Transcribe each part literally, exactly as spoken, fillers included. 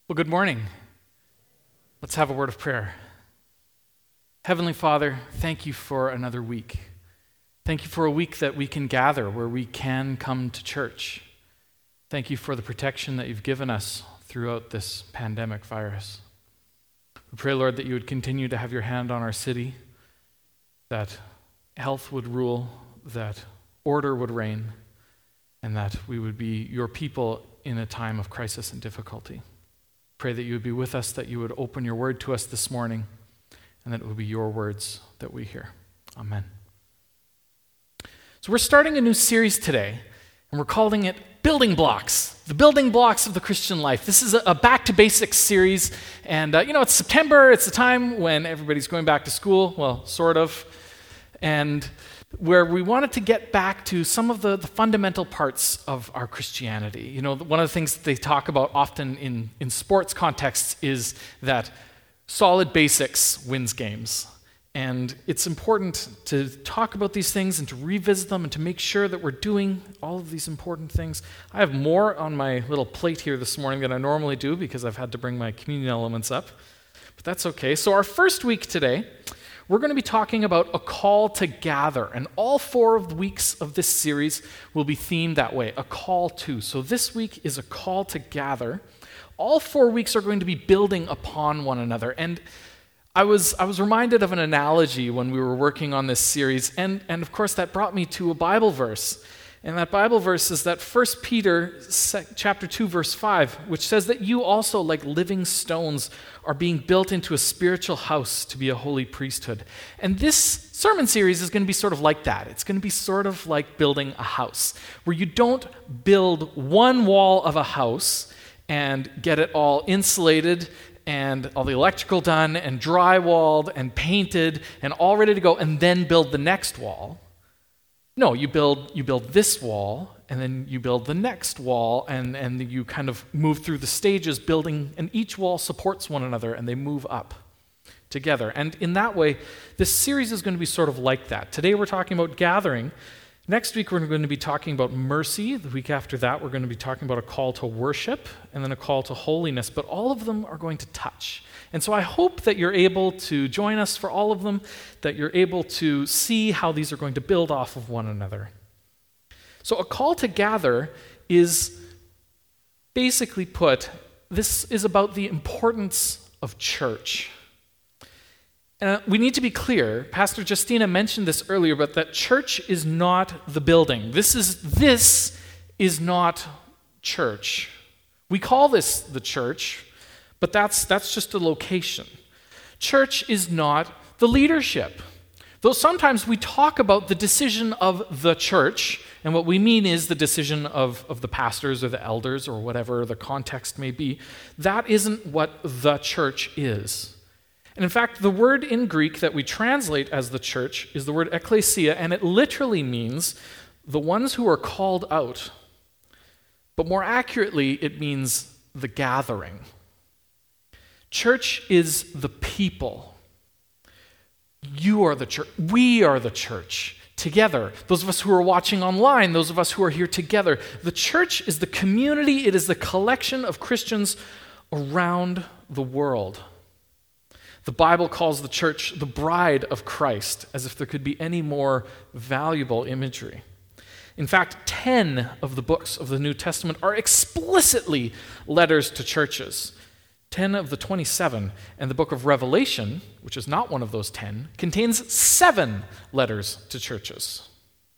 Well, good morning. Let's have a word of prayer. Heavenly Father, thank you for another week. Thank you for a week that we can gather, where we can come to church. Thank you for the protection that you've given us throughout this pandemic virus. We pray, Lord, that you would continue to have your hand on our city, that health would rule, that order would reign, and that we would be your people in a time of crisis and difficulty. Pray that you would be with us, that you would open your word to us this morning, and that it would be your words that we hear. Amen. So we're starting a new series today, and we're calling it Building Blocks, the building blocks of the Christian life. This is a back to basics series, and uh, you know, it's September, it's the time when everybody's going back to school, well, sort of, and where we wanted to get back to some of the, the fundamental parts of our Christianity. You know, one of the things that they talk about often in, in sports contexts is that solid basics wins games. And it's important to talk about these things and to revisit them and to make sure that we're doing all of these important things. I have more on my little plate here this morning than I normally do because I've had to bring my communion elements up, but that's okay. So our first week today, we're going to be talking about a call to gather, and all four of the weeks of this series will be themed that way, a call to. So this week is a call to gather. All four weeks are going to be building upon one another, and I was I was reminded of an analogy when we were working on this series, and, and of course that brought me to a Bible verse. And that Bible verse is that First Peter chapter two, verse five, which says that you also, like living stones, are being built into a spiritual house to be a holy priesthood. And this sermon series is going to be sort of like that. It's going to be sort of like building a house, where you don't build one wall of a house and get it all insulated and all the electrical done and drywalled and painted and all ready to go, and then build the next wall. No, you build you build this wall, and then you build the next wall, and, and you kind of move through the stages building, and each wall supports one another, and they move up together. And in that way, this series is going to be sort of like that. Today we're talking about gathering. Next week we're going to be talking about mercy. The week after that we're going to be talking about a call to worship, and then a call to holiness. But all of them are going to touch. And so I hope that you're able to join us for all of them, that you're able to see how these are going to build off of one another. So a call to gather is basically put, this is about the importance of church. And we need to be clear, Pastor Justina mentioned this earlier, but that church is not the building. This is, this is not church. We call this the church, but that's, that's just a location. Church is not the leadership. Though sometimes we talk about the decision of the church, and what we mean is the decision of, of the pastors or the elders or whatever the context may be, that isn't what the church is. And in fact, the word in Greek that we translate as the church is the word ekklesia, and it literally means the ones who are called out. But more accurately, it means the gathering. Church is the people. You are the church. We are the church together. Those of us who are watching online, those of us who are here together. The church is the community. It is the collection of Christians around the world. The Bible calls the church the bride of Christ, as if there could be any more valuable imagery. In fact, ten of the books of the New Testament are explicitly letters to churches. ten of the twenty-seven, and the book of Revelation, which is not one of those ten, contains seven letters to churches.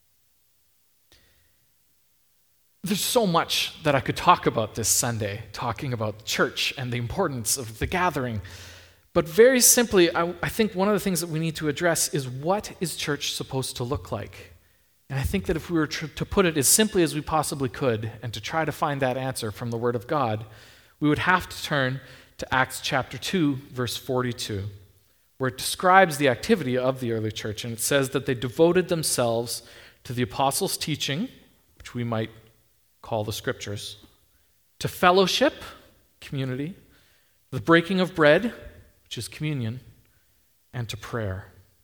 There's so much that I could talk about this Sunday, talking about church and the importance of the gathering. But very simply, I, I think one of the things that we need to address is, what is church supposed to look like? And I think that if we were tr- to put it as simply as we possibly could, and to try to find that answer from the Word of God, we would have to turn to Acts chapter two, verse forty-two, where it describes the activity of the early church, and it says that they devoted themselves to the apostles' teaching, which we might call the scriptures, to fellowship, community, the breaking of bread, which is communion, and to prayer.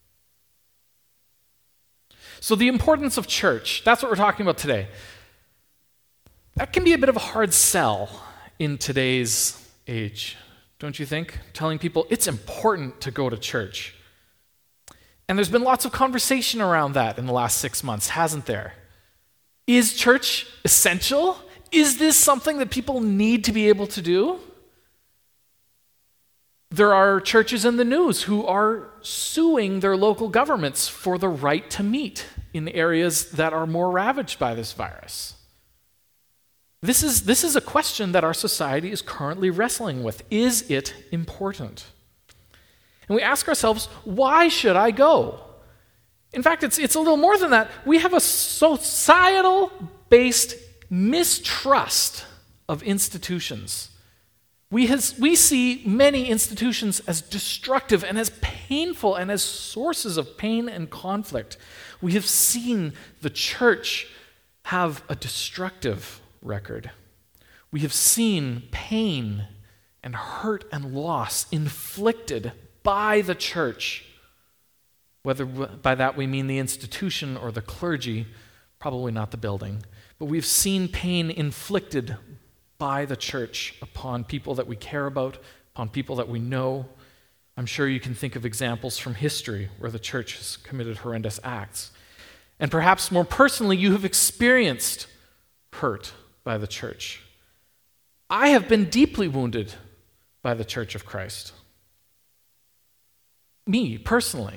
So the importance of church, that's what we're talking about today. That can be a bit of a hard sell in today's age, don't you think? Telling people it's important to go to church. And there's been lots of conversation around that in the last six months, hasn't there? Is church essential? Is this something that people need to be able to do? There are churches in the news who are suing their local governments for the right to meet in areas that are more ravaged by this virus. This is, this is a question that our society is currently wrestling with. Is it important? And we ask ourselves, why should I go? In fact, it's, it's a little more than that. We have a societal-based mistrust of institutions. We, has, we see many institutions as destructive and as painful and as sources of pain and conflict. We have seen the church have a destructive record. We have seen pain and hurt and loss inflicted by the church. Whether by that we mean the institution or the clergy, probably not the building. But we've seen pain inflicted by the church upon people that we care about, upon people that we know. I'm sure you can think of examples from history where the church has committed horrendous acts. And perhaps more personally, you have experienced hurt by the church. I have been deeply wounded by the Church of Christ. Me, personally.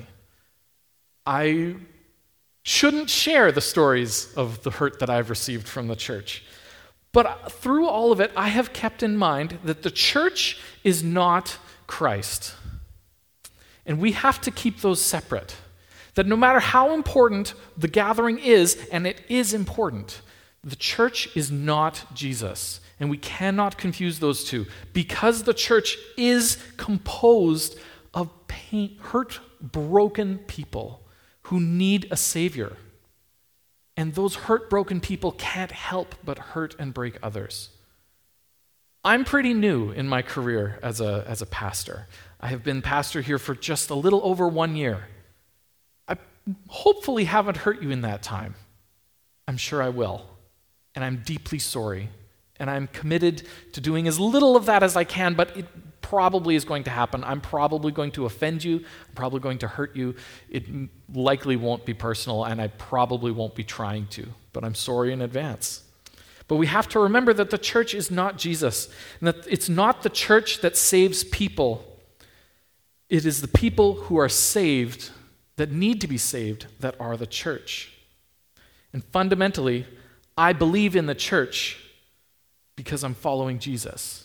I shouldn't share the stories of the hurt that I've received from the church. But through all of it, I have kept in mind that the church is not Christ. And we have to keep those separate. That no matter how important the gathering is, and it is important, the church is not Jesus. And we cannot confuse those two. Because the church is composed of pain, hurt, broken people who need a Savior. And those hurt, broken people can't help but hurt and break others. I'm pretty new in my career as a, as a pastor. I have been pastor here for just a little over one year. I hopefully haven't hurt you in that time. I'm sure I will. And I'm deeply sorry. And I'm committed to doing as little of that as I can, but it probably is going to happen. I'm probably going to offend you. I'm probably going to hurt you. It likely won't be personal, and I probably won't be trying to, but I'm sorry in advance. But we have to remember that the church is not Jesus, and that it's not the church that saves people. It is the people who are saved, that need to be saved, that are the church. And fundamentally, I believe in the church because I'm following Jesus.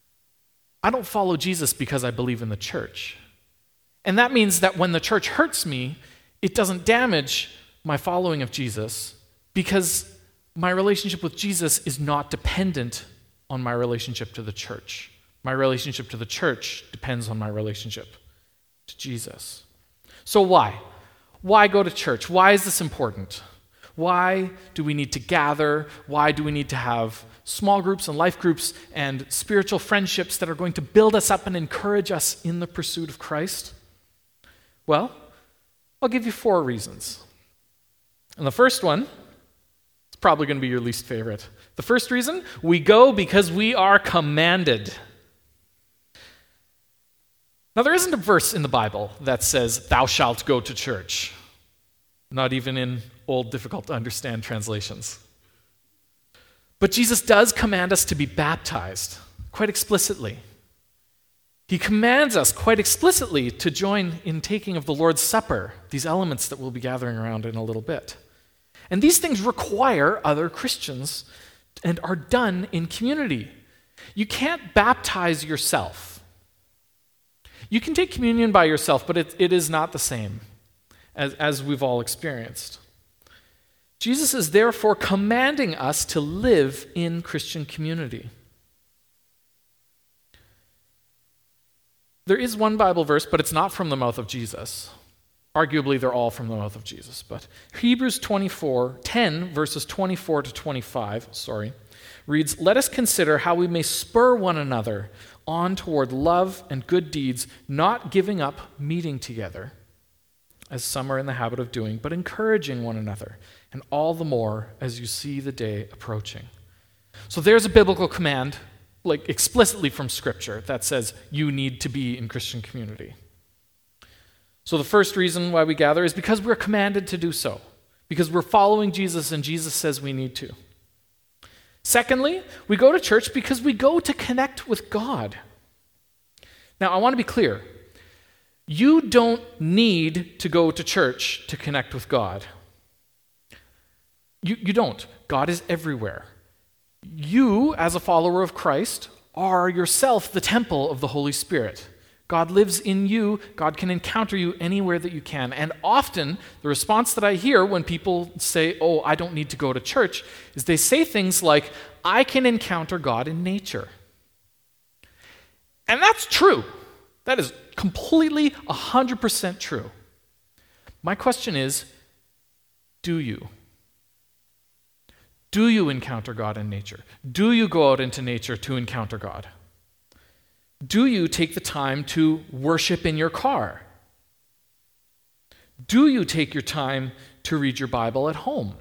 I don't follow Jesus because I believe in the church. And that means that when the church hurts me, it doesn't damage my following of Jesus because my relationship with Jesus is not dependent on my relationship to the church. My relationship to the church depends on my relationship to Jesus. So why? Why go to church? Why is this important? Why do we need to gather? Why do we need to have small groups and life groups and spiritual friendships that are going to build us up and encourage us in the pursuit of Christ? Well, I'll give you four reasons. And the first one is probably going to be your least favorite. The first reason, we go because we are commanded. Now, there isn't a verse in the Bible that says, "Thou shalt go to church." Not even in old, difficult to understand translations. But Jesus does command us to be baptized, quite explicitly. He commands us quite explicitly to join in taking of the Lord's Supper, these elements that we'll be gathering around in a little bit. And these things require other Christians and are done in community. You can't baptize yourself. You can take communion by yourself, but it, it is not the same. As, as we've all experienced. Jesus is therefore commanding us to live in Christian community. There is one Bible verse, but it's not from the mouth of Jesus. Arguably, they're all from the mouth of Jesus. But Hebrews twenty-four, ten, verses twenty-four to twenty-five, sorry, reads, "Let us consider how we may spur one another on toward love and good deeds, not giving up meeting together, as some are in the habit of doing, but encouraging one another, and all the more as you see the day approaching." So there's a biblical command like explicitly from Scripture that says you need to be in Christian community. So the first reason why we gather is because we're commanded to do so, because we're following Jesus and Jesus says we need to. Secondly, we go to church because we go to connect with God. Now, I want to be clear. You don't need to go to church to connect with God. You, you don't. God is everywhere. You, as a follower of Christ, are yourself the temple of the Holy Spirit. God lives in you. God can encounter you anywhere that you can. And often, the response that I hear when people say, oh, I don't need to go to church, is they say things like, I can encounter God in nature. And that's true. That is completely one hundred percent true. My question is, do you? Do you encounter God in nature? Do you go out into nature to encounter God? Do you take the time to worship in your car? Do you take your time to read your Bible at home?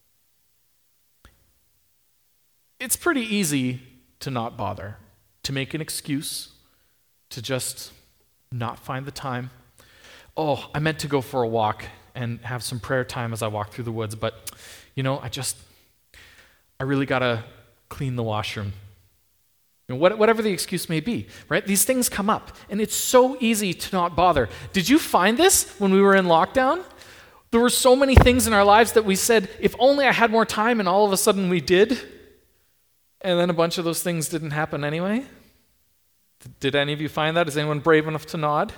It's pretty easy to not bother, to make an excuse, to just not find the time. Oh, I meant to go for a walk and have some prayer time as I walk through the woods, but, you know, I just, I really got to clean the washroom. You know, whatever the excuse may be, right? These things come up, and it's so easy to not bother. Did you find this when we were in lockdown? There were so many things in our lives that we said, if only I had more time, and all of a sudden we did, and then a bunch of those things didn't happen anyway. Did any of you find that? Is anyone brave enough to nod?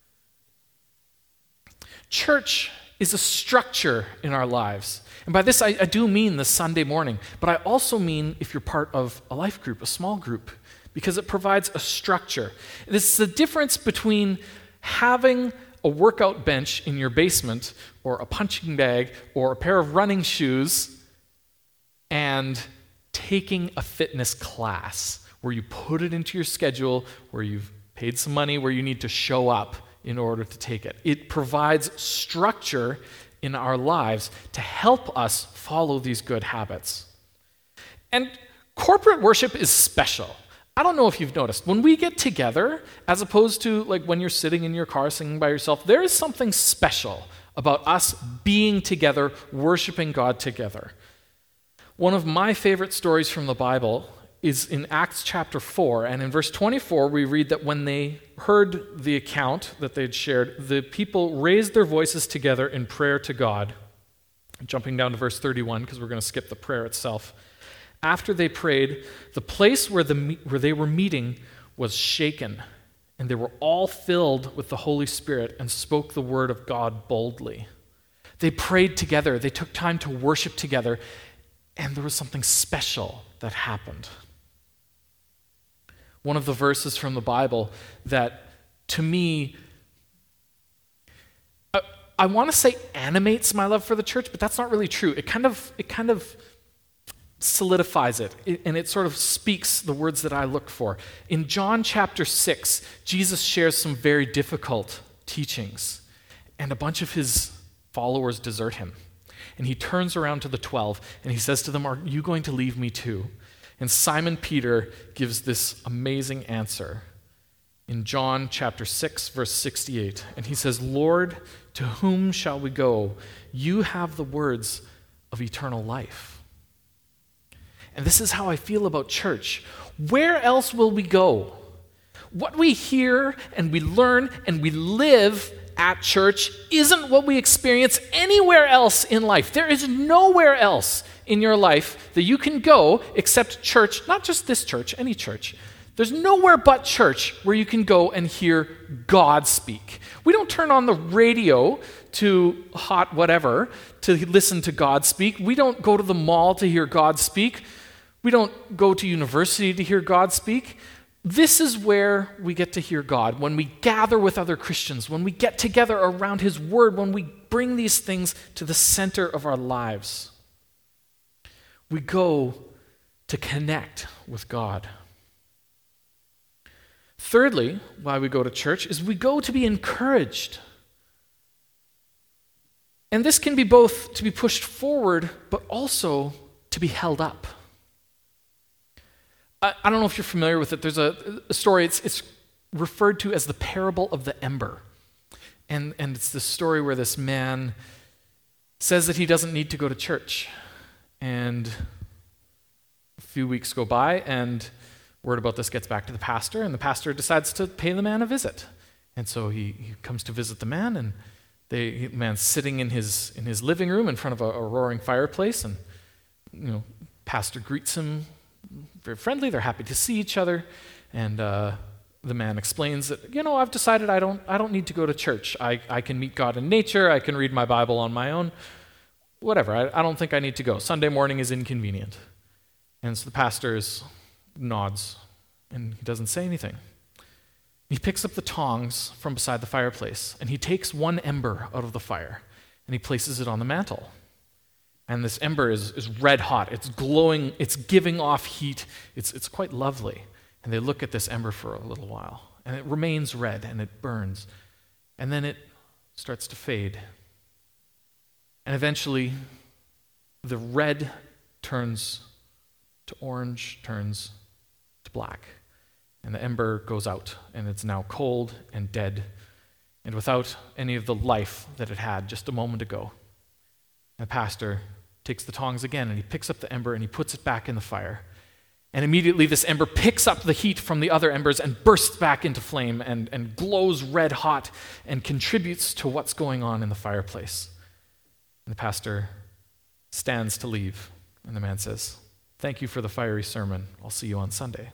Church is a structure in our lives. And by this, I, I do mean the Sunday morning, but I also mean if you're part of a life group, a small group, because it provides a structure. It's the difference between having a workout bench in your basement or a punching bag or a pair of running shoes and taking a fitness class where you put it into your schedule, where you've paid some money, where you need to show up in order to take it. It provides structure in our lives to help us follow these good habits. And corporate worship is special. I don't know if you've noticed, when we get together, as opposed to like when you're sitting in your car singing by yourself, there is something special about us being together, worshiping God together. One of my favorite stories from the Bible is in Acts chapter four, and in verse twenty-four we read that when they heard the account that they'd shared, the people raised their voices together in prayer to God. Jumping down to verse thirty-one, because we're going to skip the prayer itself. After they prayed, the place where, the, where they were meeting was shaken, and they were all filled with the Holy Spirit and spoke the word of God boldly. They prayed together, they took time to worship together, and there was something special that happened. One of the verses from the Bible that, to me, I, I want to say animates my love for the church, but that's not really true. It kind of, it kind of solidifies it, it, and it sort of speaks the words that I look for. In John chapter six, Jesus shares some very difficult teachings, and a bunch of his followers desert him. And he turns around to the twelve, and he says to them, are you going to leave me too? And Simon Peter gives this amazing answer in John chapter six, verse sixty-eight. And he says, Lord, to whom shall we go? You have the words of eternal life. And this is how I feel about church. Where else will we go? What we hear and we learn and we live at church isn't what we experience anywhere else in life. There is nowhere else in your life that you can go except church, not just this church, any church. There's nowhere but church where you can go and hear God speak. We don't turn on the radio to hot whatever to listen to God speak. We don't go to the mall to hear God speak. We don't go to university to hear God speak. This is where we get to hear God, when we gather with other Christians, when we get together around his word, when we bring these things to the center of our lives. We go to connect with God. Thirdly, why we go to church is we go to be encouraged. And this can be both to be pushed forward, but also to be held up. I, I don't know if you're familiar with it. There's a, a story, it's, it's referred to as the parable of the ember. And, and it's this story where this man says that he doesn't need to go to church. And a few weeks go by, and word about this gets back to the pastor, and the pastor decides to pay the man a visit. And so he, he comes to visit the man, and they, the man's sitting in his in his living room in front of a, a roaring fireplace, and you know, pastor greets him very friendly. They're happy to see each other, and uh, the man explains that, you know, I've decided I don't I don't need to go to church. I, I can meet God in nature. I can read my Bible on my own. Whatever. I, I don't think I need to go. Sunday morning is inconvenient. And so the pastor is, nods, and he doesn't say anything. He picks up the tongs from beside the fireplace, and he takes one ember out of the fire, and he places it on the mantle. And this ember is, is red hot. It's glowing. It's giving off heat. It's, it's quite lovely. And they look at this ember for a little while, and it remains red, and it burns. And then it starts to fade. And eventually, the red turns to orange, turns to black. And the ember goes out, and it's now cold and dead, and without any of the life that it had just a moment ago. And the pastor takes the tongs again, and he picks up the ember, and he puts it back in the fire. And immediately this ember picks up the heat from the other embers and bursts back into flame and, and glows red hot and contributes to what's going on in the fireplace. And the pastor stands to leave, and the man says, "Thank you for the fiery sermon. I'll see you on Sunday."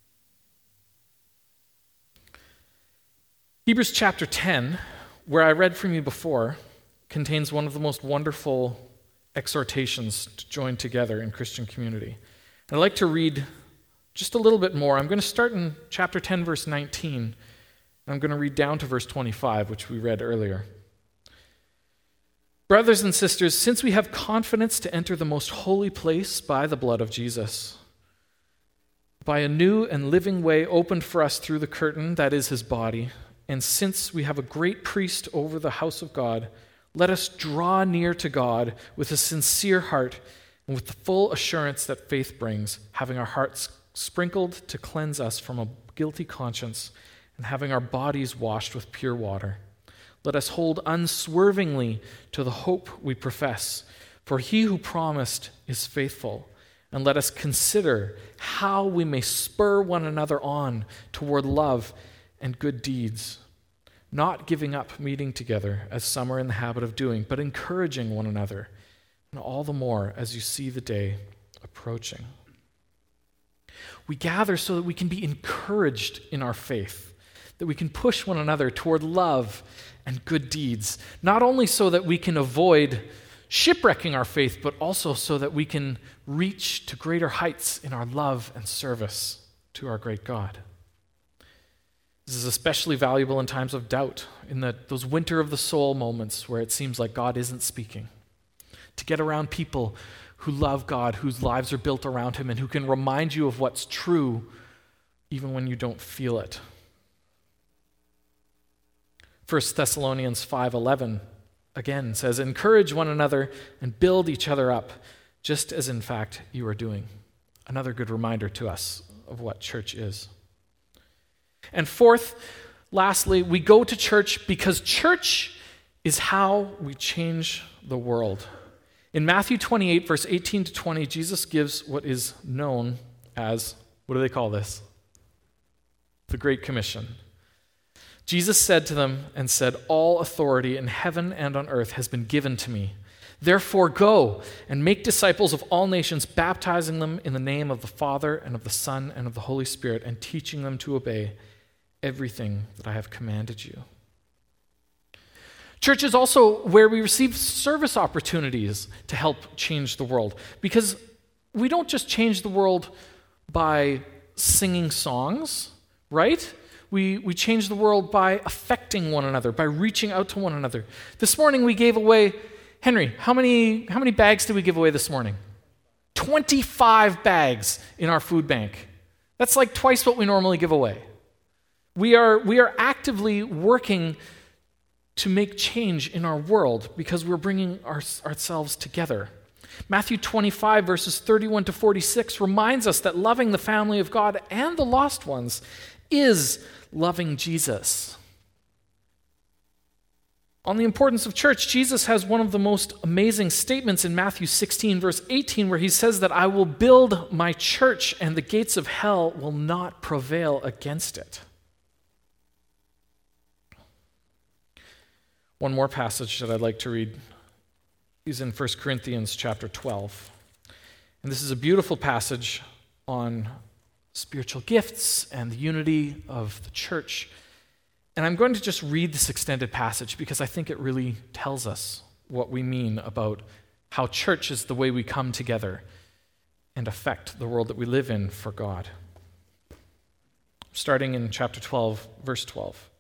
Hebrews chapter ten, where I read from you before, contains one of the most wonderful exhortations to join together in Christian community. And I'd like to read just a little bit more. I'm going to start in chapter ten, verse nineteen, and I'm going to read down to verse twenty-five, which we read earlier. "Brothers and sisters, since we have confidence to enter the most holy place by the blood of Jesus, by a new and living way opened for us through the curtain, that is his body, and since we have a great priest over the house of God, let us draw near to God with a sincere heart and with the full assurance that faith brings, having our hearts sprinkled to cleanse us from a guilty conscience and having our bodies washed with pure water. Let us hold unswervingly to the hope we profess, for he who promised is faithful. And let us consider how we may spur one another on toward love and good deeds, not giving up meeting together as some are in the habit of doing, but encouraging one another, and all the more as you see the day approaching." We gather so that we can be encouraged in our faith, that we can push one another toward love and good deeds, not only so that we can avoid shipwrecking our faith, but also so that we can reach to greater heights in our love and service to our great God. This is especially valuable in times of doubt, in the, those winter of the soul moments where it seems like God isn't speaking. To get around people who love God, whose lives are built around him, and who can remind you of what's true even when you don't feel it. First Thessalonians five eleven again says, "Encourage one another and build each other up, just as in fact you are doing." Another good reminder to us of what church is. And fourth, lastly, we go to church because church is how we change the world. In Matthew twenty-eight, verse eighteen to twenty, Jesus gives what is known as, what do they call this? The Great Commission. Jesus said to them and said, "All authority in heaven and on earth has been given to me. Therefore go and make disciples of all nations, baptizing them in the name of the Father and of the Son and of the Holy Spirit, and teaching them to obey everything that I have commanded you." Church is also where we receive service opportunities to help change the world, because we don't just change the world by singing songs, right? We, we change the world by affecting one another, by reaching out to one another. This morning we gave away, Henry, how many, how many bags did we give away this morning? twenty-five bags in our food bank. That's like twice what we normally give away. We are, we are actively working to make change in our world because we're bringing our, ourselves together. Matthew twenty-five, verses thirty-one to forty-six reminds us that loving the family of God and the lost ones is loving Jesus. On the importance of church, Jesus has one of the most amazing statements in Matthew sixteen, verse eighteen, where he says that I will build my church and the gates of hell will not prevail against it. One more passage that I'd like to read is in First Corinthians chapter twelve. And this is a beautiful passage on spiritual gifts and the unity of the church. And I'm going to just read this extended passage because I think it really tells us what we mean about how church is the way we come together and affect the world that we live in for God. Starting in chapter twelve, verse twelve.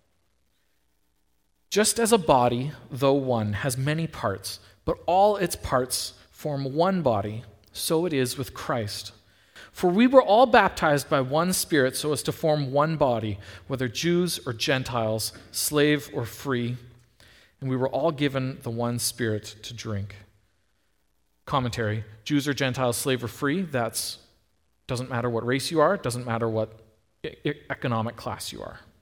Just as a body, though one, has many parts, but all its parts form one body, so it is with Christ. For we were all baptized by one Spirit so as to form one body, whether Jews or Gentiles, slave or free, and we were all given the one Spirit to drink. Commentary, Jews or Gentiles, slave or free, that's doesn't matter what race you are, doesn't matter what e- economic class you are.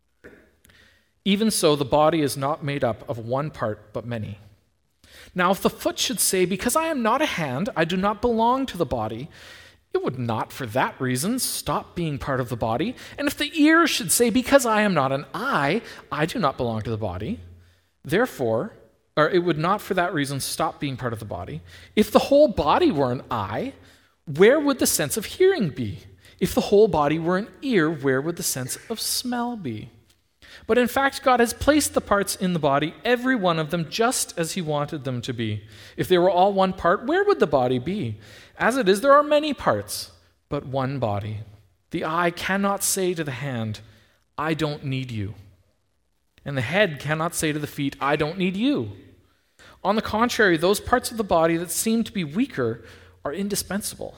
Even so, the body is not made up of one part, but many. Now, if the foot should say, because I am not a hand, I do not belong to the body, it would not for that reason stop being part of the body. And if the ear should say, because I am not an eye, I do not belong to the body, therefore, or it would not for that reason stop being part of the body. If the whole body were an eye, where would the sense of hearing be? If the whole body were an ear, where would the sense of smell be? But in fact, God has placed the parts in the body, every one of them, just as he wanted them to be. If they were all one part, where would the body be? As it is, there are many parts, but one body. The eye cannot say to the hand, I don't need you. And the head cannot say to the feet, I don't need you. On the contrary, those parts of the body that seem to be weaker are indispensable.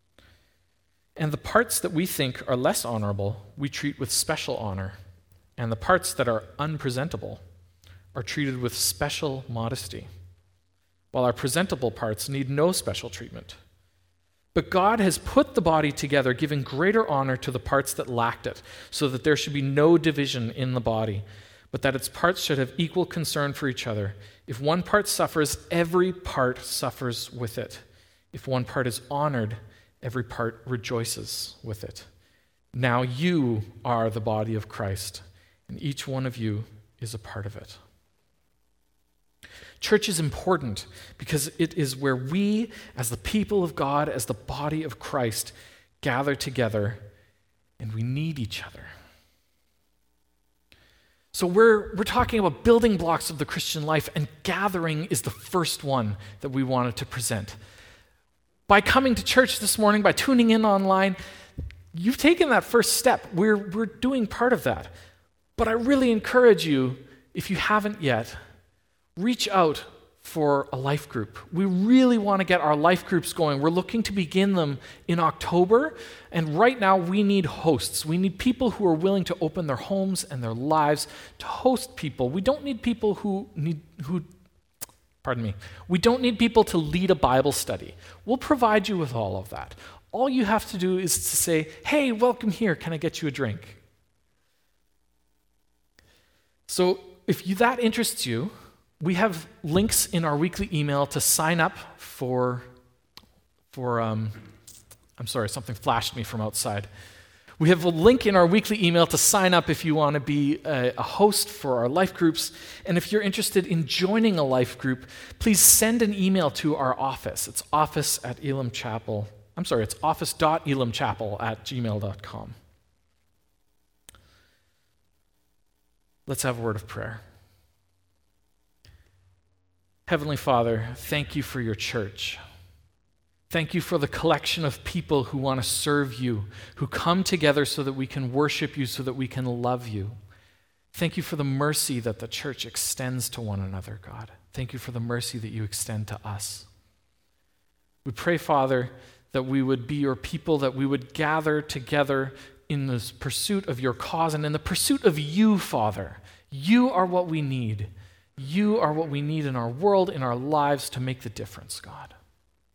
And the parts that we think are less honorable, we treat with special honor. And the parts that are unpresentable are treated with special modesty, while our presentable parts need no special treatment. But God has put the body together, giving greater honor to the parts that lacked it, so that there should be no division in the body, but that its parts should have equal concern for each other. If one part suffers, every part suffers with it. If one part is honored, every part rejoices with it. Now you are the body of Christ, and each one of you is a part of it. Church is important because it is where we, as the people of God, as the body of Christ, gather together, and we need each other. So we're, we're talking about building blocks of the Christian life, and gathering is the first one that we wanted to present. By coming to church this morning, by tuning in online, you've taken that first step. We're, we're doing part of that. But I really encourage you, if you haven't yet, reach out for a life group. We really want to get our life groups going. We're looking to begin them in October, and right now we need hosts. We need people who are willing to open their homes and their lives to host people. We don't need people who need who pardon me. We don't need people to lead a Bible study. We'll provide you with all of that. All you have to do is to say, "Hey, welcome here. Can I get you a drink?" So if you, that interests you, we have links in our weekly email to sign up for, for um, I'm sorry, something flashed me from outside. We have a link in our weekly email to sign up if you want to be a, a host for our life groups. And if you're interested in joining a life group, please send an email to our office. It's office at Elam Chapel. I'm sorry, it's office.elamchapel at gmail dot com. Let's have a word of prayer. Heavenly Father, thank you for your church. Thank you for the collection of people who want to serve you, who come together so that we can worship you, so that we can love you. Thank you for the mercy that the church extends to one another, God. Thank you for the mercy that you extend to us. We pray, Father, that we would be your people, that we would gather together in the pursuit of your cause and in the pursuit of you, Father. You are what we need. You are what we need in our world, in our lives to make the difference, God.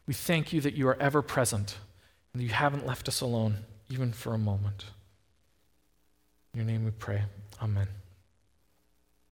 We thank you that you are ever present and that you haven't left us alone, even for a moment. In your name we pray. Amen.